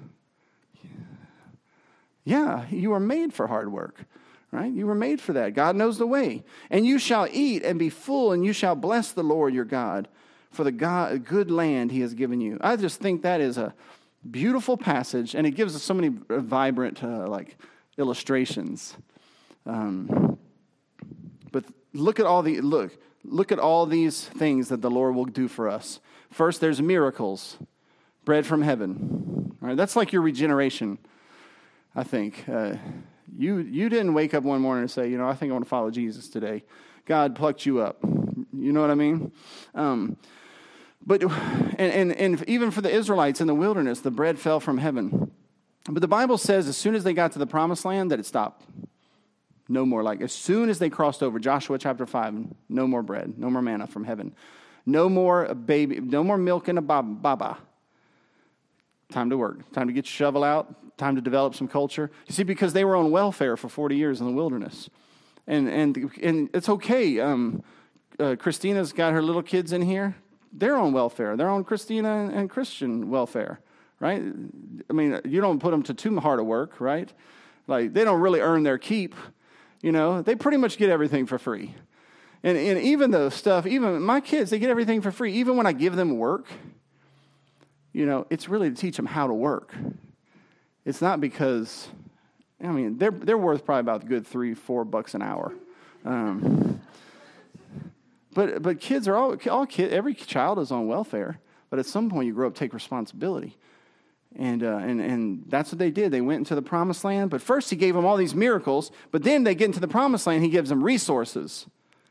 S1: Yeah, you were made for hard work. Right? You were made for that. God knows the way. And you shall eat and be full, and you shall bless the Lord your God for the God, good land he has given you. I just think that is a beautiful passage, and it gives us so many vibrant uh, like illustrations Um, but look at all the look look at all these things that the Lord will do for us. First, there's miracles, bread from heaven. All right, that's like your regeneration. I think uh, you you didn't wake up one morning and say, you know, I think I want to follow Jesus today. God plucked you up. You know what I mean? Um, but and, and and even for the Israelites in the wilderness, the bread fell from heaven. But the Bible says as soon as they got to the promised land that it stopped. No more. Like as soon as they crossed over, Joshua chapter five, no more bread, no more manna from heaven, no more baby, no more milk in a baba. Time to work. Time to get your shovel out. Time to develop some culture. You see, because they were on welfare for forty years in the wilderness. And and and it's okay. Um, uh, Christina's got her little kids in here. They're on welfare. They're on Christina and, and Christian welfare, right? I mean, you don't put them to too hard of work, right? Like, they don't really earn their keep. You know, they pretty much get everything for free. And, and even the stuff, even my kids, they get everything for free. Even when I give them work, you know, it's really to teach them how to work. It's not because, I mean, they're they're worth probably about a good three, four bucks an hour. Um, but but kids are all all kid. Every child is on welfare. But at some point, you grow up, take responsibility, and uh, and and that's what they did. They went into the promised land. But first, he gave them all these miracles. But then they get into the promised land. He gives them resources,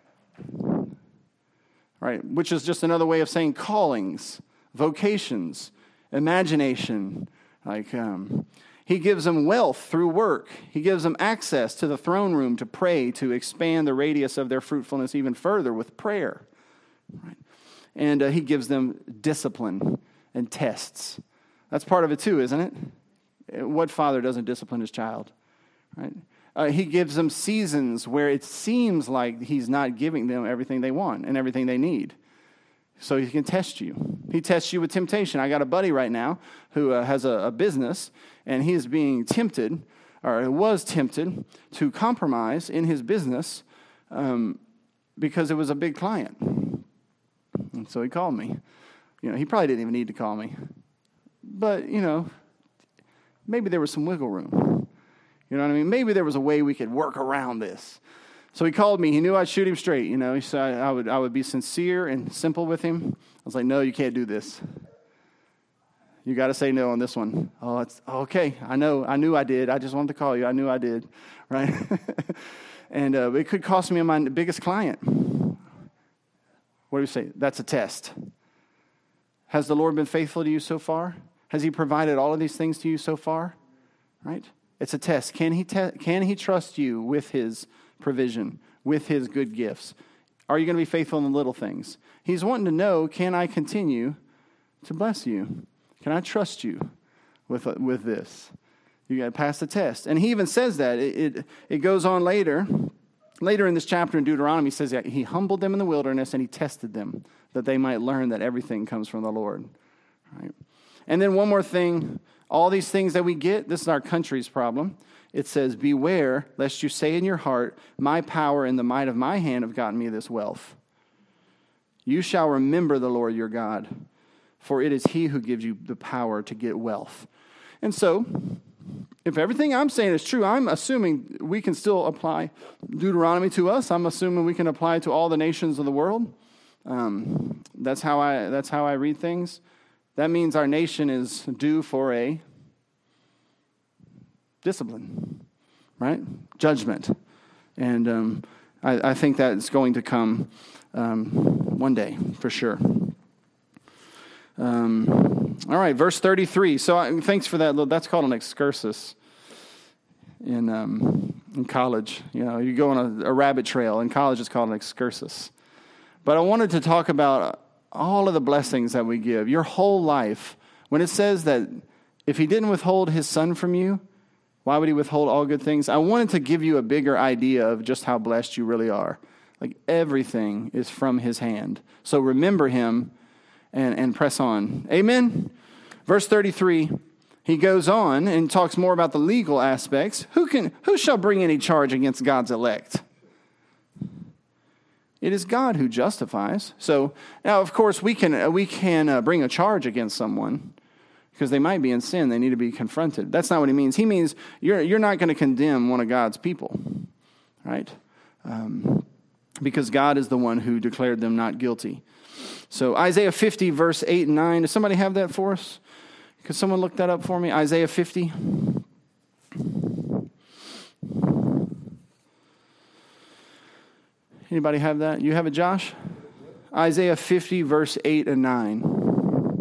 S1: right? Which is just another way of saying callings, vocations, imagination, like. Um, He gives them wealth through work. He gives them access to the throne room to pray, to expand the radius of their fruitfulness even further with prayer. Right? And uh, he gives them discipline and tests. That's part of it too, isn't it? What father doesn't discipline his child? Right? Uh, he gives them seasons where it seems like he's not giving them everything they want and everything they need. So he can test you. He tests you with temptation. I got a buddy right now who uh, has a, a business, and he is being tempted, or was tempted, to compromise in his business um, because it was a big client. And so he called me. You know, he probably didn't even need to call me. But, you know, maybe there was some wiggle room. You know what I mean? Maybe there was a way we could work around this. So he called me. He knew I'd shoot him straight. You know, he said I would I would be sincere and simple with him. I was like, no, you can't do this. You got to say no on this one. Oh, it's okay. I know. I knew I did. I just wanted to call you. I knew I did, right? and uh, it could cost me my biggest client. What do you say? That's a test. Has the Lord been faithful to you so far? Has he provided all of these things to you so far? Right? It's a test. Can he te- can he trust you with his provision, with his good gifts? Are you going to be faithful in the little things? He's wanting to know, can I continue to bless you? Can I trust you with with this? You got to pass the test. And he even says that. It, it, it goes on later. Later in this chapter in Deuteronomy, he says that he humbled them in the wilderness and he tested them that they might learn that everything comes from the Lord. Right? And then one more thing. All these things that we get, this is our country's problem. It says, beware lest you say in your heart, my power and the might of my hand have gotten me this wealth. You shall remember the Lord your God, for it is he who gives you the power to get wealth. And so, if everything I'm saying is true, I'm assuming we can still apply Deuteronomy to us. I'm assuming we can apply it to all the nations of the world. Um, that's how I that's how I read things. That means our nation is due for a discipline, right? Judgment. And um, I, I think that's going to come um, one day, for sure. Um, all right, verse thirty-three. So I, thanks for that. That's called an excursus in um, in college. You know, you go on a, a rabbit trail. In college, it's called an excursus. But I wanted to talk about all of the blessings that we give, your whole life. When it says that if he didn't withhold his son from you, why would he withhold all good things? I wanted to give you a bigger idea of just how blessed you really are. Like everything is from his hand. So remember him and, and press on. Amen? Verse thirty-three, he goes on and talks more about the legal aspects. Who can, who shall bring any charge against God's elect? It is God who justifies. So now, of course, we can we can uh, bring a charge against someone because they might be in sin. They need to be confronted. That's not what he means. He means you're you're not going to condemn one of God's people. right? Um, because God is the one who declared them not guilty. So Isaiah fifty, verse eight and nine. Does somebody have that for us? Could someone look that up for me? Isaiah fifty. Anybody have that? You have it, Josh? Isaiah fifty, verse eight and nine.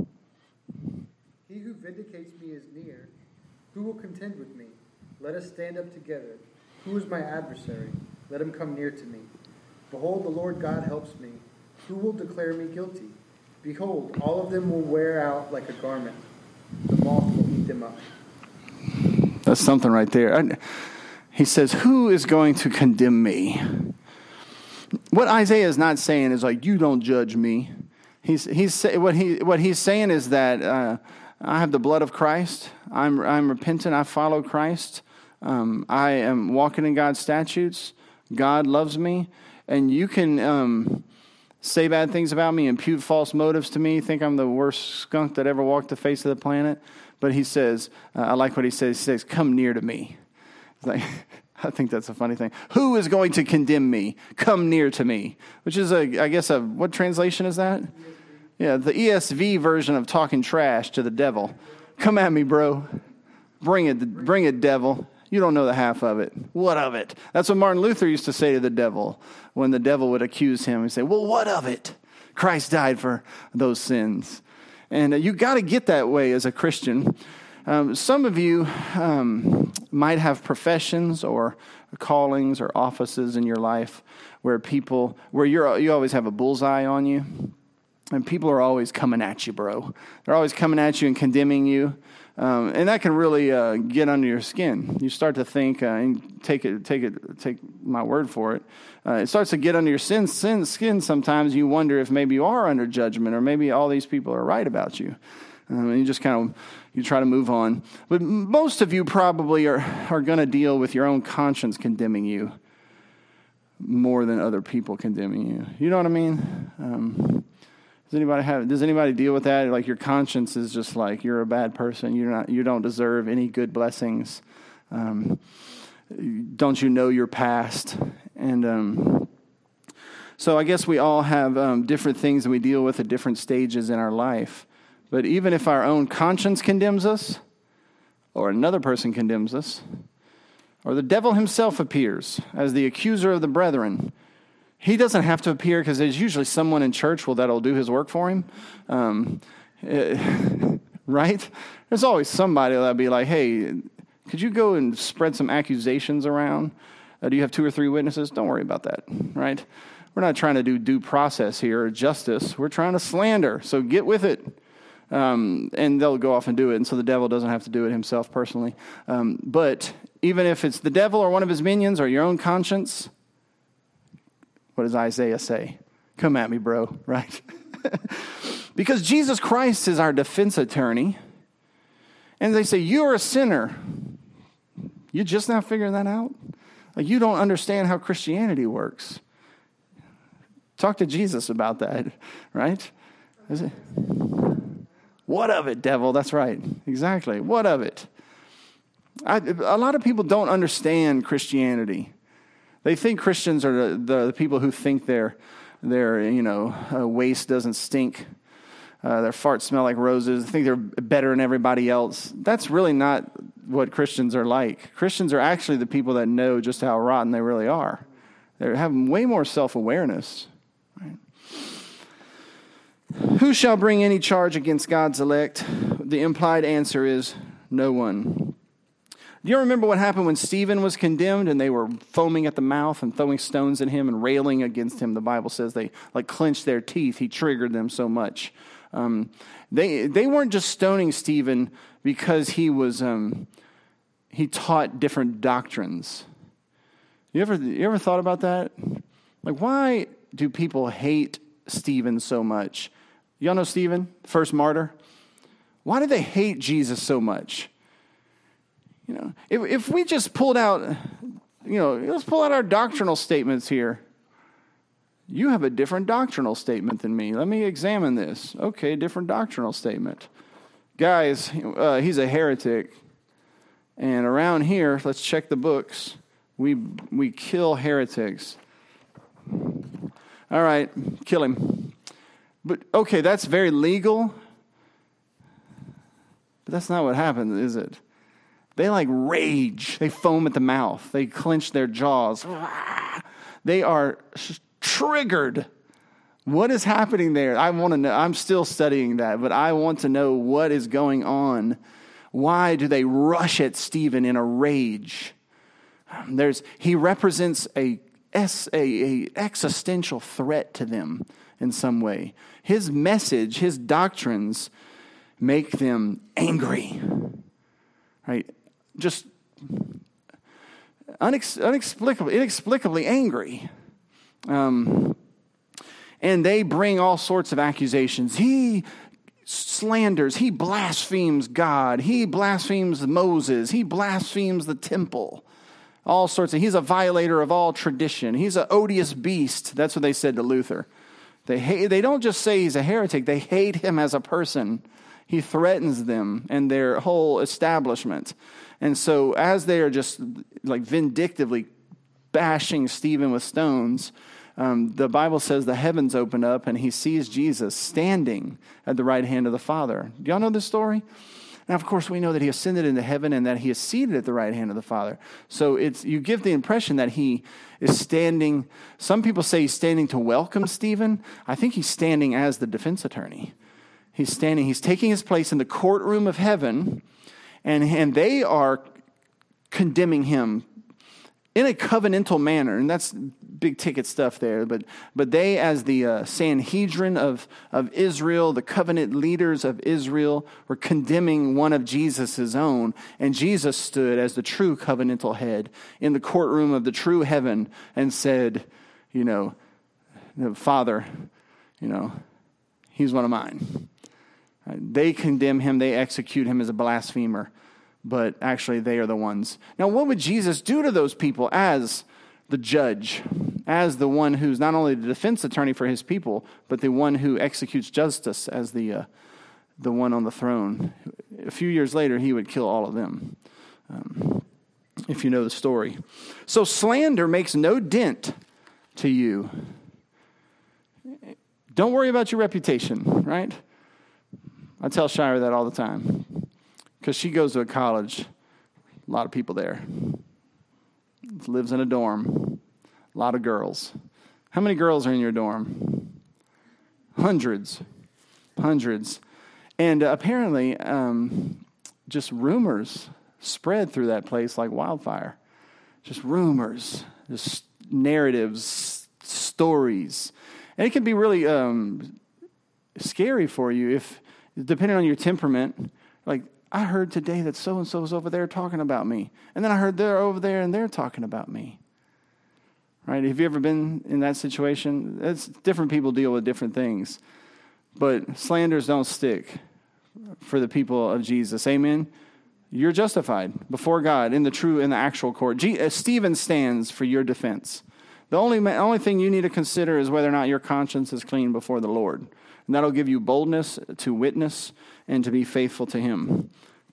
S2: He who vindicates me is near. Who will contend with me? Let us stand up together. Who is my adversary? Let him come near to me. Behold, the Lord God helps me. Who will declare me guilty? Behold, all of them will wear out like a garment. The moth will eat them up.
S1: That's something right there. He says, who is going to condemn me? What Isaiah is not saying is like, you don't judge me. He's he's what he what he's saying is that uh, I have the blood of Christ. I'm I'm repentant. I follow Christ. Um, I am walking in God's statutes. God loves me, and you can um, say bad things about me, impute false motives to me, think I'm the worst skunk that ever walked the face of the planet. But he says, uh, I like what he says. He says, "Come near to me." It's like. I think that's a funny thing. Who is going to condemn me? Come near to me. Which is, a, I guess, a what translation is that? E S V. Yeah, the E S V version of talking trash to the devil. Come at me, bro. Bring it, bring it, devil. You don't know the half of it. What of it? That's what Martin Luther used to say to the devil when the devil would accuse him. He'd say, well, what of it? Christ died for those sins. And uh, you got to get that way as a Christian. Um, some of you um, might have professions or callings or offices in your life where people, where you're, you always have a bullseye on you, and people are always coming at you, bro. They're always coming at you and condemning you, um, and that can really uh, get under your skin. You start to think, uh, and take it, take it, take my word for it. Uh, it starts to get under your sin, sin, skin. Sometimes you wonder if maybe you are under judgment, or maybe all these people are right about you. Um, and you just kind of, you try to move on. But most of you probably are, are going to deal with your own conscience condemning you more than other people condemning you. You know what I mean? Um, does anybody have, does anybody deal with that? Like your conscience is just like, you're a bad person. You're not, you don't deserve any good blessings. Um, don't you know your past? And, um, so I guess we all have um, different things that we deal with at different stages in our life. But even if our own conscience condemns us, or another person condemns us, or the devil himself appears as the accuser of the brethren, he doesn't have to appear because there's usually someone in church well, that'll do his work for him. Um, it, right? There's always somebody that'll be like, hey, could you go and spread some accusations around? Uh, do you have two or three witnesses? Don't worry about that, right? We're not trying to do due process here or justice. We're trying to slander, so get with it. Um, and they'll go off and do it, and so the devil doesn't have to do it himself personally. Um, but even if it's the devil or one of his minions or your own conscience, what does Isaiah say? Come at me, bro, right? Because Jesus Christ is our defense attorney, and they say, you're a sinner. You just now figuring that out? Like, you don't understand how Christianity works. Talk to Jesus about that, right? Is it? What of it, devil? That's right. Exactly. What of it? I, a lot of people don't understand Christianity. They think Christians are the, the, the people who think their, their you know, uh, waste doesn't stink. Uh, their farts smell like roses. They think they're better than everybody else. That's really not what Christians are like. Christians are actually the people that know just how rotten they really are. They have way more self-awareness. Right? Who shall bring any charge against God's elect? The implied answer is no one. Do you remember what happened when Stephen was condemned and they were foaming at the mouth and throwing stones at him and railing against him? The Bible says they like clenched their teeth. He triggered them so much. Um, they they weren't just stoning Stephen because he was um, he taught different doctrines. You ever you ever thought about that? Like, why do people hate Stephen so much? Y'all know Stephen, first martyr? Why do they hate Jesus so much? You know, if if we just pulled out, you know, let's pull out our doctrinal statements here. You have a different doctrinal statement than me. Let me examine this. Okay, different doctrinal statement. Guys, uh, he's a heretic. And around here, let's check the books. We we kill heretics. All right, kill him. But okay, that's very legal. But that's not what happens, is it? They like rage. They foam at the mouth. They clench their jaws. They are sh- triggered. What is happening there? I want to know. I'm still studying that, but I want to know what is going on. Why do they rush at Stephen in a rage? There's he represents a, a, a existential threat to them in some way. His message, his doctrines make them angry. Right? Just unex, inexplicably, inexplicably angry. Um, and they bring all sorts of accusations. He slanders, he blasphemes God, he blasphemes Moses, he blasphemes the temple. All sorts of, he's a violator of all tradition. He's an odious beast. That's what they said to Luther. They hate, they don't just say he's a heretic, they hate him as a person. He threatens them and their whole establishment. And so as they are just like vindictively bashing Stephen with stones, um, the Bible says the heavens open up and he sees Jesus standing at the right hand of the Father. Do y'all know this story? Now, of course, we know that he ascended into heaven and that he is seated at the right hand of the Father. So it's you give the impression that he is standing. Some people say he's standing to welcome Stephen. I think he's standing as the defense attorney. He's standing, he's taking his place in the courtroom of heaven, and, and they are condemning him in a covenantal manner. And that's big ticket stuff there. But but they, as the uh, Sanhedrin of, of Israel, the covenant leaders of Israel, were condemning one of Jesus' own. And Jesus stood as the true covenantal head in the courtroom of the true heaven and said, you know, Father, you know, he's one of mine. They condemn him, they execute him as a blasphemer, but actually they are the ones. Now, what would Jesus do to those people as the judge, as the one who's not only the defense attorney for his people, but the one who executes justice as the uh, the one on the throne? A few years later, he would kill all of them, um, if you know the story. So slander makes no dent to you. Don't worry about your reputation, right? I tell Shira that all the time because she goes to a college, a lot of people there, lives in a dorm, a lot of girls. How many girls are in your dorm? Hundreds, hundreds. And uh, apparently um, just rumors spread through that place like wildfire. Just rumors, just narratives, stories. And it can be really um, scary for you if, depending on your temperament, like, I heard today that so-and-so is over there talking about me. And then I heard they're over there and they're talking about me. Right? Have you ever been in that situation? It's different people deal with different things. But slanders don't stick for the people of Jesus. Amen? You're justified before God in the true, in the actual court. G- uh, Stephen stands for your defense. The only, only thing you need to consider is whether or not your conscience is clean before the Lord. And that'll give you boldness to witness and to be faithful to him.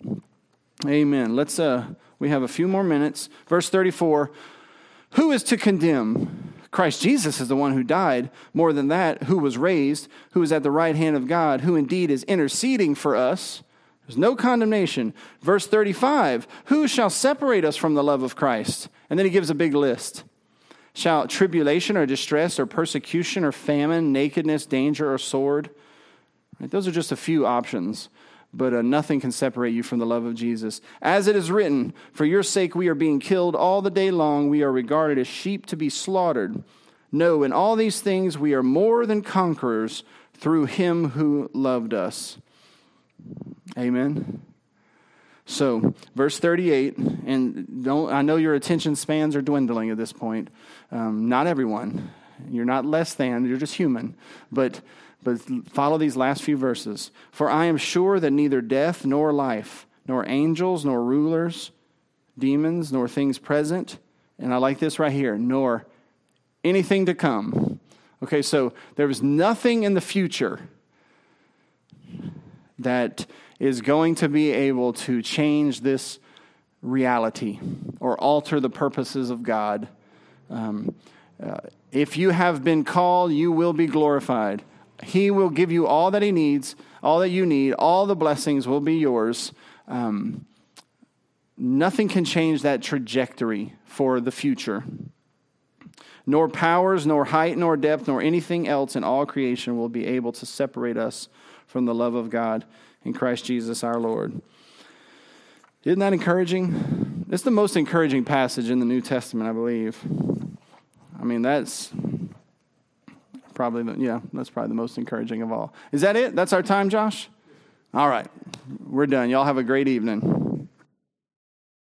S1: Amen. Let's, uh, we have a few more minutes. Verse thirty-four, who is to condemn? Christ Jesus is the one who died. More than that, who was raised, who is at the right hand of God, who indeed is interceding for us. There's no condemnation. Verse thirty-five, who shall separate us from the love of Christ? And then he gives a big list. Shall tribulation or distress or persecution or famine, nakedness, danger, or sword? Right, those are just a few options, but uh, nothing can separate you from the love of Jesus. As it is written, for your sake we are being killed all the day long. We are regarded as sheep to be slaughtered. No, in all these things we are more than conquerors through him who loved us. Amen. So, verse thirty-eight, and don't, I know your attention spans are dwindling at this point. Um, not everyone. You're not less than, you're just human. But, but follow these last few verses. For I am sure that neither death nor life, nor angels, nor rulers, demons, nor things present, and I like this right here, nor anything to come. Okay, so there is nothing in the future that is going to be able to change this reality or alter the purposes of God. Um, uh, if you have been called, you will be glorified. He will give you all that he needs, all that you need. All the blessings will be yours. Um, nothing can change that trajectory for the future. Nor powers, nor height, nor depth, nor anything else in all creation will be able to separate us from the love of God in Christ Jesus our Lord. Isn't that encouraging? It's the most encouraging passage in the New Testament, I believe. I mean, that's probably, the, yeah, that's probably the most encouraging of all. Is that it? That's our time, Josh? All right. We're done. Y'all have a great evening.